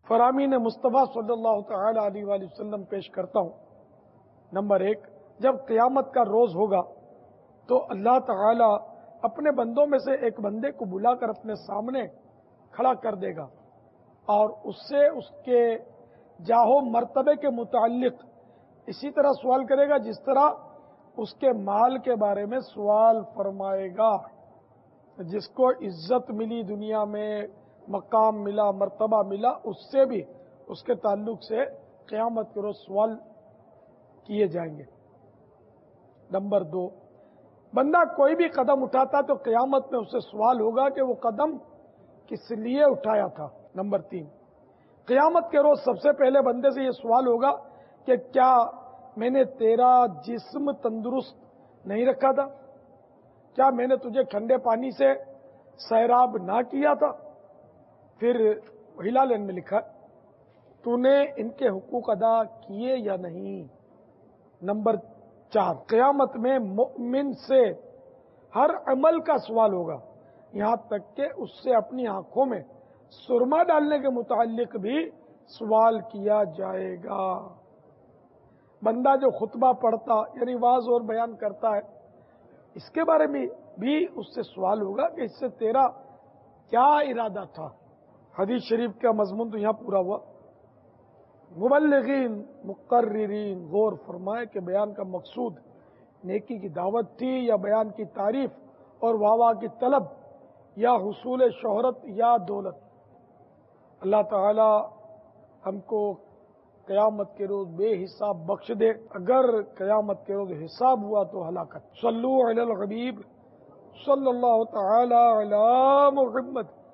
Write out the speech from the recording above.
فرامین مصطفیٰ صلی اللہ تعالی علیہ وآلہ وسلم پیش کرتا ہوں۔ نمبر 1، جب قیامت کا روز ہوگا تو اللہ تعالی اپنے بندوں میں سے ایک بندے کو بلا کر اپنے سامنے کھڑا کر دے گا اور اس سے اس کے جاہو مرتبے کے متعلق اسی طرح سوال کرے گا جس طرح اس کے مال کے بارے میں سوال فرمائے گا۔ جس کو عزت ملی دنیا میں، مقام ملا، مرتبہ ملا، اس سے بھی اس کے تعلق سے قیامت کے روز سوال کیے جائیں گے۔ نمبر 2، بندہ کوئی بھی قدم اٹھاتا تو قیامت میں اس سے سوال ہوگا کہ وہ قدم کس لیے اٹھایا تھا۔ نمبر 3، قیامت کے روز سب سے پہلے بندے سے یہ سوال ہوگا کہ کیا میں نے تیرا جسم تندرست نہیں رکھا تھا؟ کیا میں نے تجھے ٹھنڈے پانی سے سیراب نہ کیا تھا؟ پھر ہلال میں لکھا تو نے ان کے حقوق ادا کیے یا نہیں۔ نمبر 4، قیامت میں مؤمن سے ہر عمل کا سوال ہوگا، یہاں تک کہ اس سے اپنی آنکھوں میں سرما ڈالنے کے متعلق بھی سوال کیا جائے گا۔ بندہ جو خطبہ پڑھتا یعنی واعظ اور بیان کرتا ہے، اس کے بارے میں بھی اس سے سوال ہوگا کہ اس سے تیرا کیا ارادہ تھا۔ حدیث شریف کا مضمون تو یہاں پورا ہوا۔ مبلغین مقررین غور فرمائے کہ بیان کا مقصود نیکی کی دعوت تھی یا بیان کی تعریف اور واہ کی طلب یا حصول شہرت یا دولت۔ اللہ تعالی ہم کو قیامت کے روز بے حساب بخش دے، اگر قیامت کے روز حساب ہوا تو ہلاکت۔ صلو علی الحبیب صلی اللہ تعالی علی محمد۔